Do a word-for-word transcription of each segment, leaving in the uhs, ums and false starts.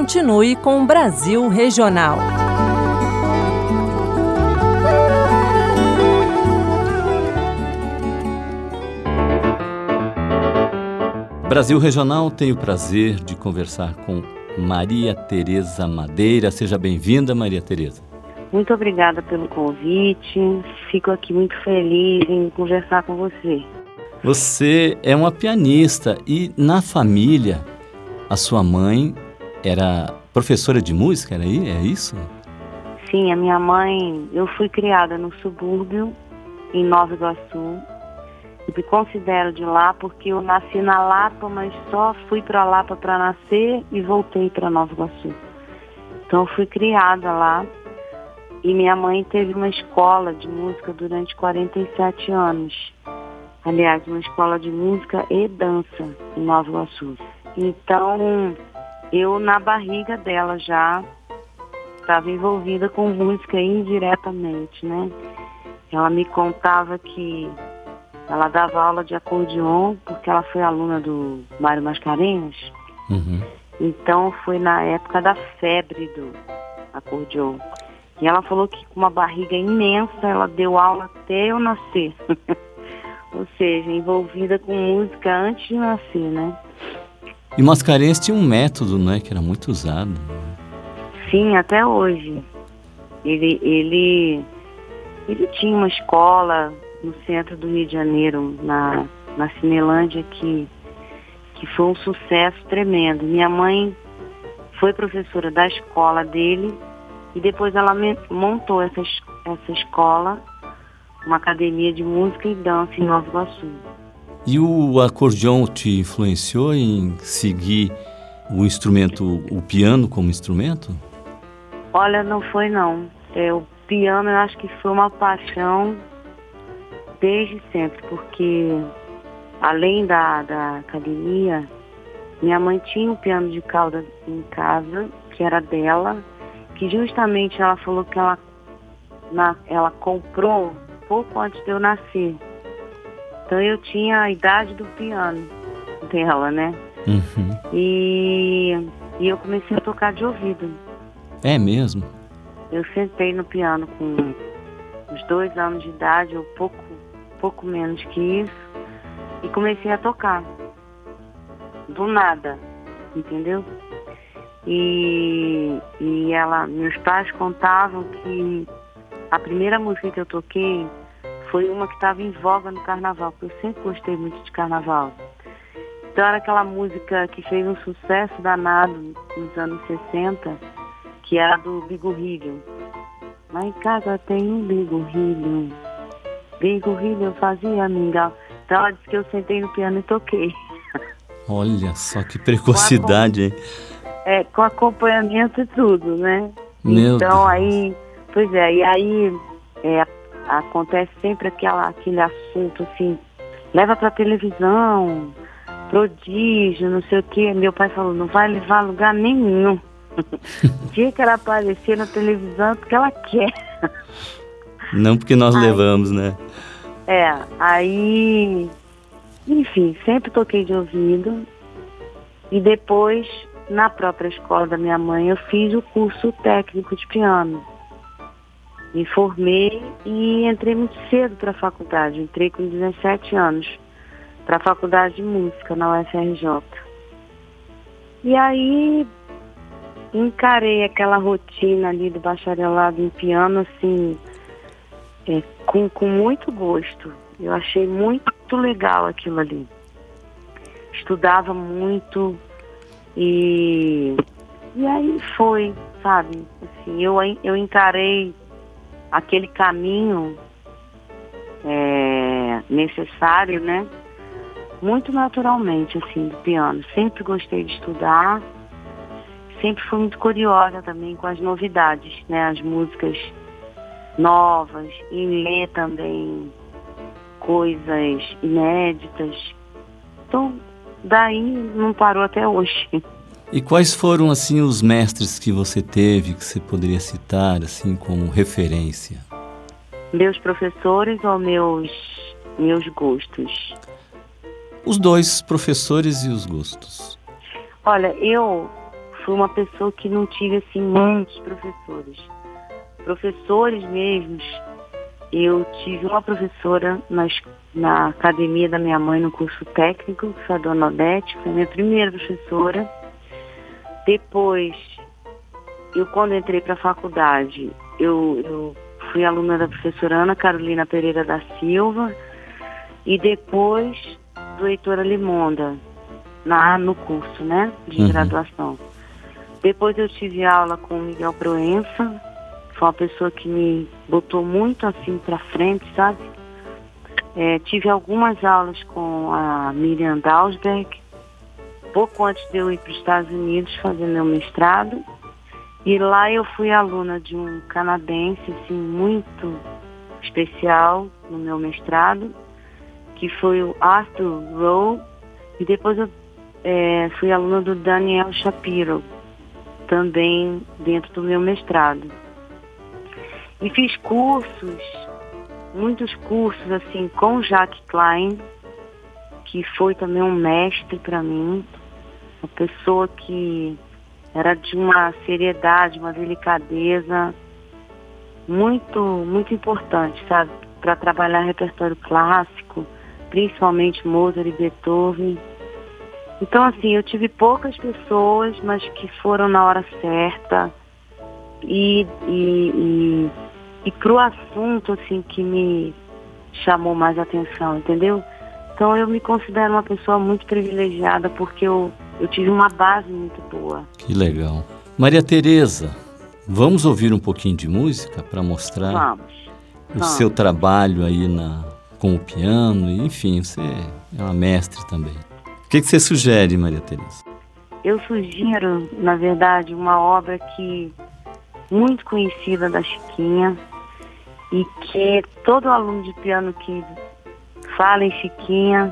continue com o Brasil Regional. Brasil Regional tem o prazer de conversar com Maria Tereza Madeira. Seja bem-vinda, Maria Tereza. Muito obrigada pelo convite. Fico aqui muito feliz em conversar com você. Você é uma pianista e, na família, a sua mãe era professora de música, era aí? É isso? Sim, a minha mãe... Eu fui criada no subúrbio, em Nova Iguaçu. Eu me considero de lá porque eu nasci na Lapa, mas só fui para Lapa para nascer e voltei para Nova Iguaçu. Então eu fui criada lá e minha mãe teve uma escola de música durante quarenta e sete anos. Aliás, uma escola de música e dança em Nova Iguaçu. Então eu na barriga dela já estava envolvida com música indiretamente, né? Ela me contava que ela dava aula de acordeon, porque ela foi aluna do Mário Mascarenhas. Uhum. Então foi na época da febre do acordeon. E ela falou que com uma barriga imensa, ela deu aula até eu nascer. Ou seja, envolvida com música antes de nascer, né? E Mascarenhas tinha um método, né, que era muito usado. Sim, até hoje. Ele, ele, ele tinha uma escola no centro do Rio de Janeiro, na, na Cinelândia, que, que foi um sucesso tremendo. Minha mãe foi professora da escola dele e depois ela me, montou essa, essa escola, uma academia de música e dança em Nova Iguaçu. E o acordeon te influenciou em seguir o instrumento, o piano como instrumento? Olha, não foi não. É, o piano eu acho que foi uma paixão desde sempre, porque além da, da academia, minha mãe tinha um piano de cauda em casa, que era dela, que justamente ela falou que ela, na, ela comprou pouco antes de eu nascer. Então eu tinha a idade do piano dela, né? Uhum. E, e eu comecei a tocar de ouvido. É mesmo? Eu sentei no piano com uns dois anos de idade, ou pouco pouco menos que isso, e comecei a tocar do nada, entendeu? E, e ela, meus pais contavam que a primeira música que eu toquei foi uma que estava em voga no carnaval, porque eu sempre gostei muito de carnaval. Então era aquela música que fez um sucesso danado nos anos sessenta, que era do Bigorrilho. Lá em casa tem um Bigorrilho, Bigorrilho eu fazia mingau. Então ela disse que eu sentei no piano e toquei. Olha só que precocidade, hein? É, com acompanhamento e tudo, né? Meu então Deus. aí, pois é, e aí é, acontece sempre aquela, aquele assunto assim, leva pra televisão, prodígio, não sei o quê. Meu pai falou, não vai levar a lugar nenhum. O dia que ela aparecer na televisão é porque ela quer. Não porque nós aí, levamos, né? É, aí, enfim, sempre toquei de ouvido. E depois, na própria escola da minha mãe, eu fiz o curso técnico de piano. Me formei e entrei muito cedo para a faculdade. Entrei com dezessete anos para a faculdade de música na U F R J. E aí encarei aquela rotina ali do bacharelado em piano, assim, é, com, com muito gosto. Eu achei muito legal aquilo ali. Estudava muito e, e aí foi, sabe? Assim, eu, eu encarei aquele caminho é, necessário, né? Muito naturalmente, assim, do piano. Sempre gostei de estudar. Sempre fui muito curiosa também com as novidades, né? As músicas novas e ler também coisas inéditas. Então, daí não parou até hoje. E quais foram, assim, os mestres que você teve, que você poderia citar, assim, como referência? Meus professores ou meus, meus gostos? Os dois, professores e os gostos. Olha, eu fui uma pessoa que não tive, assim, muitos professores. Professores mesmos, eu tive uma professora na, na academia da minha mãe, no curso técnico, que foi a dona Odete, foi a minha primeira professora. Depois, eu quando entrei para a faculdade, eu, eu fui aluna da professora Ana Carolina Pereira da Silva e depois do Heitor Limonda, na, no curso, né, de uhum. graduação. Depois eu tive aula com o Miguel Proença, foi uma pessoa que me botou muito assim para frente, sabe? É, tive algumas aulas com a Miriam Dalsberg, pouco antes de eu ir para os Estados Unidos fazer meu mestrado. E lá eu fui aluna de um canadense, assim, muito especial no meu mestrado, que foi o Arthur Rowe. E depois eu é, fui aluna do Daniel Shapiro, também dentro do meu mestrado. E fiz cursos, muitos cursos, assim, com Jacques Klein, que foi também um mestre para mim, uma pessoa que era de uma seriedade, uma delicadeza muito, muito importante, sabe? Para trabalhar repertório clássico, principalmente Mozart e Beethoven. Então, assim, eu tive poucas pessoas, mas que foram na hora certa e, e, e, e para o assunto, assim, que me chamou mais atenção, entendeu? Então, eu me considero uma pessoa muito privilegiada porque eu, eu tive uma base muito boa. Que legal. Maria Tereza, vamos ouvir um pouquinho de música para mostrar vamos, o vamos. seu trabalho aí na, com o piano, enfim, você é uma mestre também. O que, que você sugere, Maria Tereza? Eu sugiro, na verdade, uma obra que muito conhecida da Chiquinha e que todo aluno de piano que fala em Chiquinha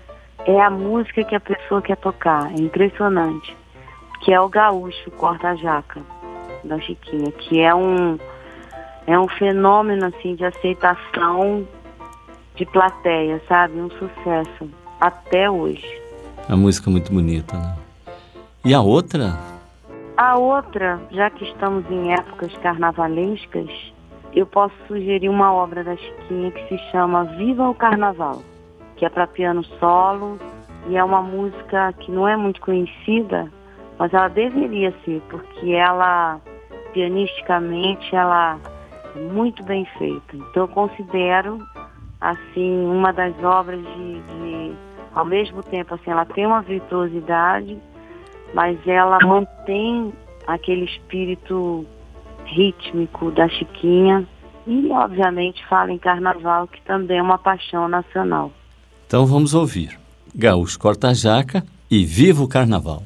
é a música que a pessoa quer tocar. É impressionante. Que é o Gaúcho Corta-Jaca da Chiquinha, que é um, é um fenômeno assim, de aceitação de plateia, sabe? Um sucesso até hoje. A música é muito bonita, né? E a outra? A outra, já que estamos em épocas carnavalescas, eu posso sugerir uma obra da Chiquinha que se chama Viva o Carnaval, que é para piano solo e é uma música que não é muito conhecida, mas ela deveria ser, porque ela, pianisticamente, ela é muito bem feita. Então eu considero, assim, uma das obras de, de ao mesmo tempo, assim, ela tem uma virtuosidade, mas ela mantém aquele espírito rítmico da Chiquinha e, obviamente, fala em carnaval, que também é uma paixão nacional. Então vamos ouvir Gaúcho Corta-Jaca e Viva o Carnaval.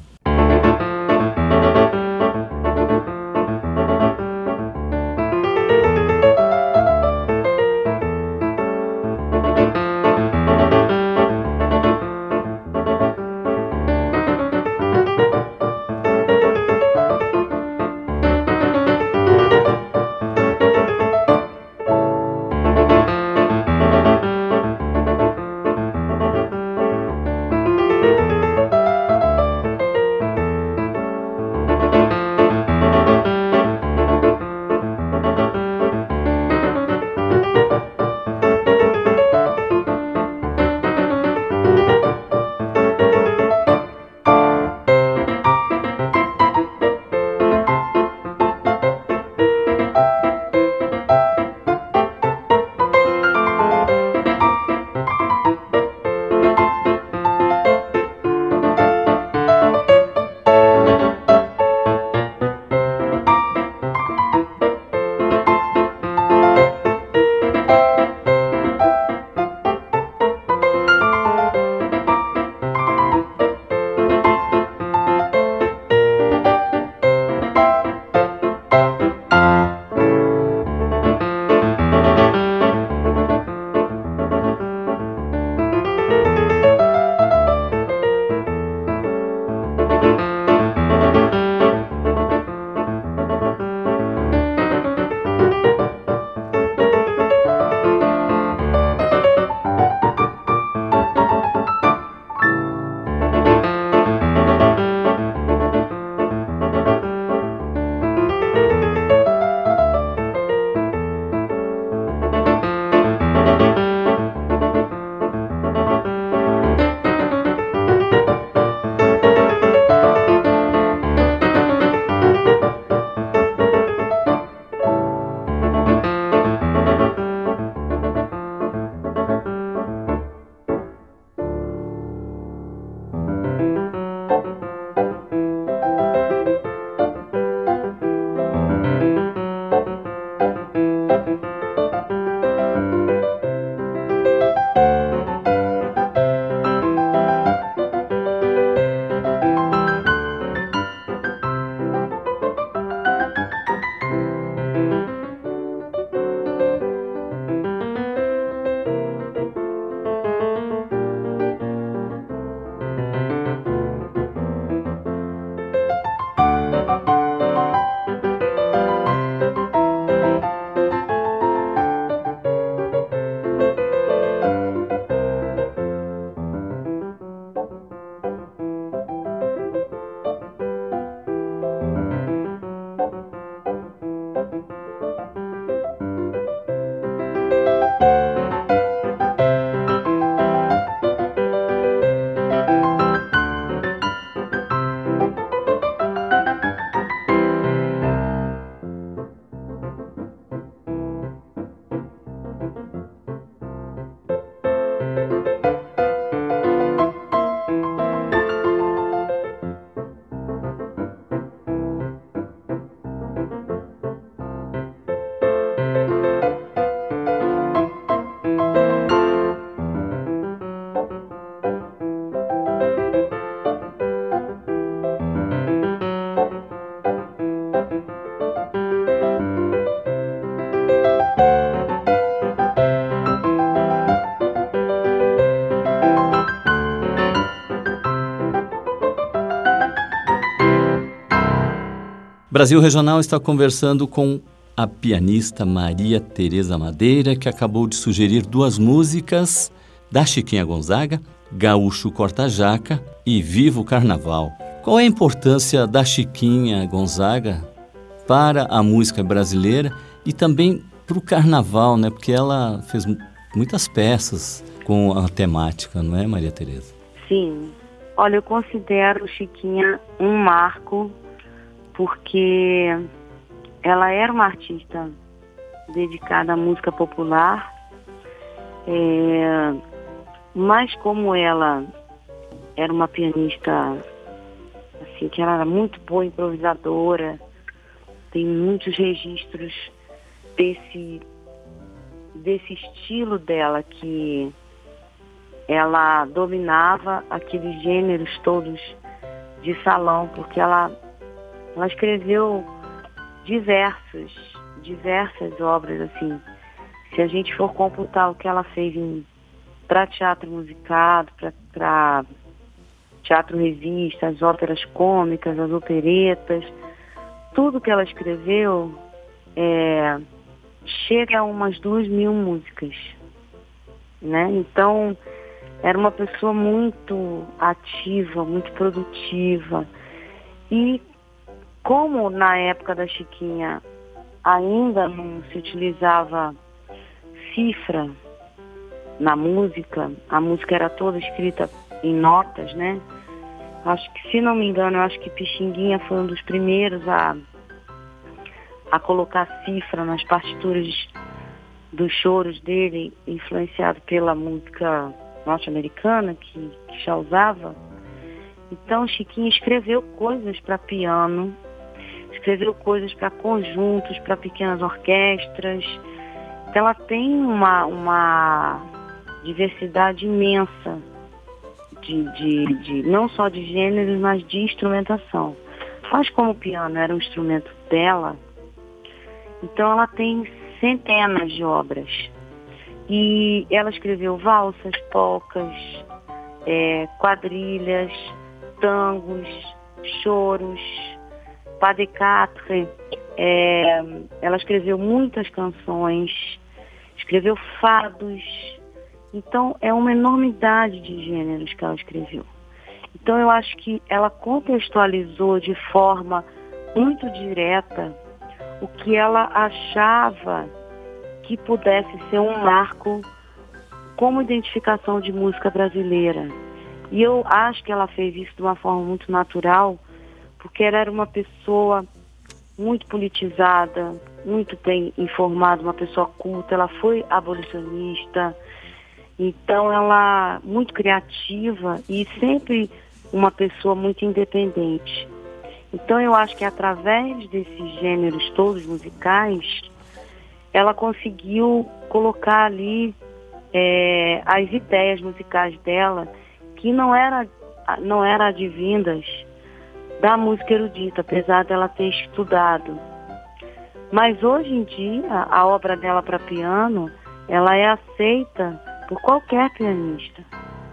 Brasil Regional está conversando com a pianista Maria Tereza Madeira, que acabou de sugerir duas músicas da Chiquinha Gonzaga, Gaúcho Corta-Jaca e Viva o Carnaval. Qual é a importância da Chiquinha Gonzaga para a música brasileira e também para o carnaval, né? Porque ela fez muitas peças com a temática, não é, Maria Tereza? Sim. Olha, eu considero Chiquinha um marco, porque ela era uma artista dedicada à música popular, é, mas como ela era uma pianista, assim, que ela era muito boa improvisadora, tem muitos registros desse, desse estilo dela, que ela dominava aqueles gêneros todos de salão, porque ela Ela escreveu diversos, diversas obras, assim. Se a gente for computar o que ela fez para teatro musicado, para teatro revista, as óperas cômicas, as operetas, tudo que ela escreveu é, chega a umas duas mil músicas, né? Então, era uma pessoa muito ativa, muito produtiva. E como na época da Chiquinha ainda não se utilizava cifra na música, a música era toda escrita em notas, né? Acho que, se não me engano, eu acho que Pixinguinha foi um dos primeiros a, a colocar cifra nas partituras dos choros dele, influenciado pela música norte-americana, que, que já usava. Então, Chiquinha escreveu coisas para piano, escreveu coisas para conjuntos, para pequenas orquestras. Então, ela tem uma, uma diversidade imensa, de, de, de, não só de gêneros, mas de instrumentação. Mas como o piano era um instrumento dela, então ela tem centenas de obras. E ela escreveu valsas, polcas, é, quadrilhas, tangos, choros, pas de quatre. É, ela escreveu muitas canções, escreveu fados. Então, é uma enormidade de gêneros que ela escreveu. Então, eu acho que ela contextualizou de forma muito direta o que ela achava que pudesse ser um marco como identificação de música brasileira. E eu acho que ela fez isso de uma forma muito natural, porque ela era uma pessoa muito politizada, muito bem informada, uma pessoa culta, ela foi abolicionista, então ela muito criativa e sempre uma pessoa muito independente. Então eu acho que através desses gêneros todos musicais, ela conseguiu colocar ali é, as ideias musicais dela, que não era, não era advindas da música erudita, apesar dela ter estudado. Mas hoje em dia, a obra dela para piano, ela é aceita por qualquer pianista,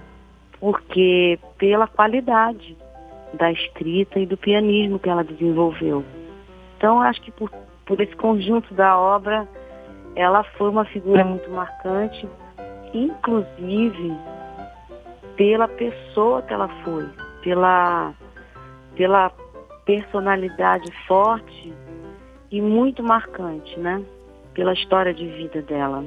porque pela qualidade da escrita e do pianismo que ela desenvolveu. Então, acho que por, por esse conjunto da obra, ela foi uma figura muito marcante, inclusive pela pessoa que ela foi, pela, pela personalidade forte e muito marcante, né? Pela história de vida dela.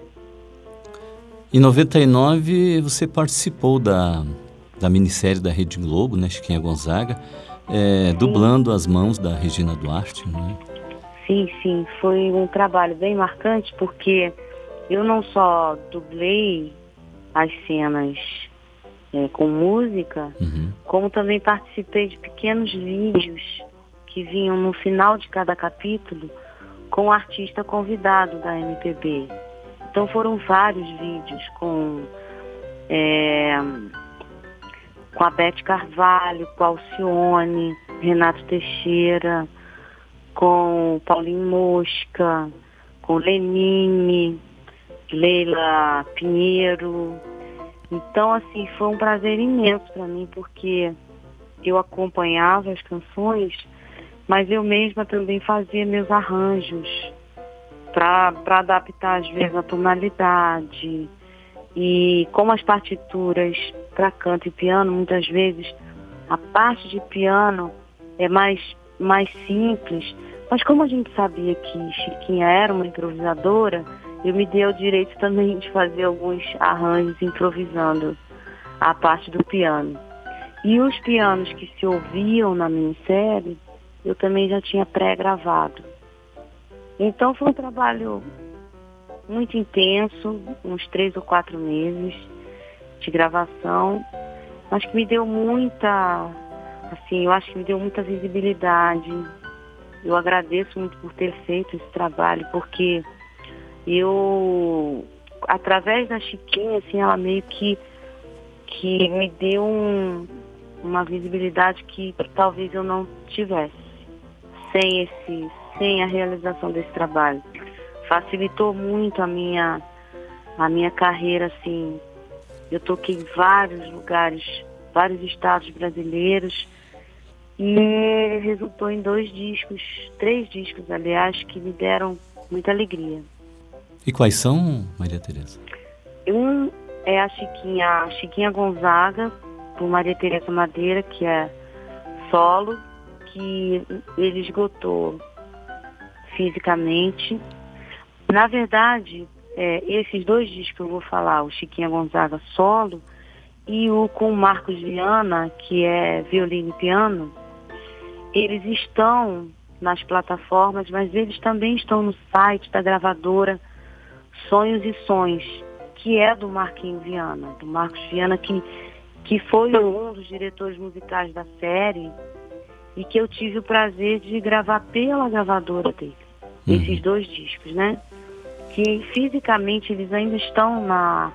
Em noventa e nove, você participou da, da minissérie da Rede Globo, né, Chiquinha Gonzaga, é, dublando As Mãos da Regina Duarte, não é? Sim, sim. Foi um trabalho bem marcante, porque eu não só dublei as cenas é, com música, uhum. como também participei de pequenos vídeos que vinham no final de cada capítulo com o artista convidado da M P B. Então foram vários vídeos com, é, com a Beth Carvalho, com a Alcione, Renato Teixeira, com Paulinho Mosca, com Lenine, Leila Pinheiro. Então, assim, foi um prazer imenso para mim, porque eu acompanhava as canções mas eu mesma também fazia meus arranjos para adaptar, às vezes, a tonalidade. E como as partituras para canto e piano, muitas vezes, a parte de piano é mais, mais simples, mas como a gente sabia que Chiquinha era uma improvisadora, eu me dei o direito também de fazer alguns arranjos improvisando a parte do piano. E os pianos que se ouviam na minissérie, eu também já tinha pré-gravado. Então foi um trabalho muito intenso, uns três ou quatro meses de gravação, mas que me deu muita, assim, eu acho que me deu muita visibilidade. Eu agradeço muito por ter feito esse trabalho, porque eu, através da Chiquinha, assim, ela meio que, que me deu um, uma visibilidade que talvez eu não tivesse sem, esse, sem a realização desse trabalho. Facilitou muito a minha, a minha carreira, assim. Eu toquei em vários lugares, vários estados brasileiros, e resultou em dois discos, três discos, aliás, que me deram muita alegria. E quais são, Maria Tereza? Um é a Chiquinha, a Chiquinha Gonzaga, por Maria Tereza Madeira, que é solo, que ele esgotou fisicamente. Na verdade, é, esses dois discos que eu vou falar, o Chiquinha Gonzaga solo e o com o Marcos Viana, que é violino e piano, eles estão nas plataformas, mas eles também estão no site da gravadora Sonhos e Sons, que é do Marquinhos Viana, do Marcos Viana, que, que foi um dos diretores musicais da série e que eu tive o prazer de gravar pela gravadora dele, uhum. esses dois discos, né? Que fisicamente eles ainda estão na,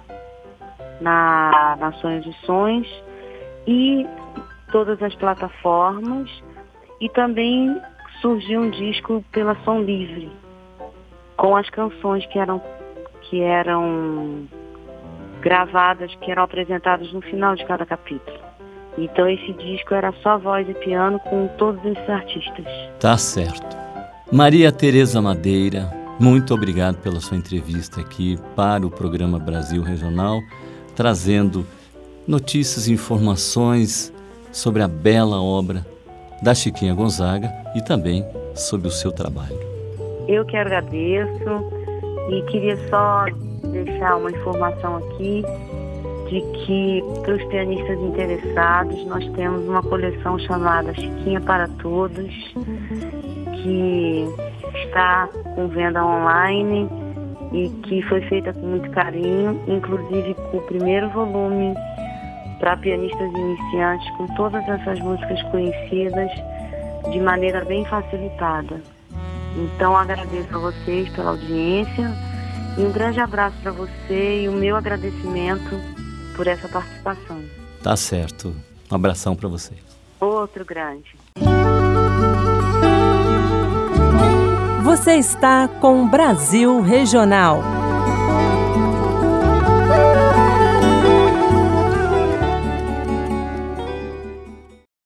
na, na Sonhos e Sons e todas as plataformas, e também surgiu um disco pela Som Livre, com as canções que eram, que eram gravadas, que eram apresentadas no final de cada capítulo. Então esse disco era só voz e piano com todos esses artistas. Tá certo. Maria Tereza Madeira, muito obrigado pela sua entrevista aqui para o programa Brasil Regional, trazendo notícias e informações sobre a bela obra da Chiquinha Gonzaga e também sobre o seu trabalho. Eu que agradeço e queria só deixar uma informação aqui de que, para os pianistas interessados, nós temos uma coleção chamada Chiquinha para Todos, que está com venda online e que foi feita com muito carinho, inclusive com o primeiro volume para pianistas iniciantes, com todas essas músicas conhecidas de maneira bem facilitada. Então agradeço a vocês pela audiência e um grande abraço para você e o meu agradecimento por essa participação. Tá certo. Um abração para você. Outro grande. Você está com Brasil Regional.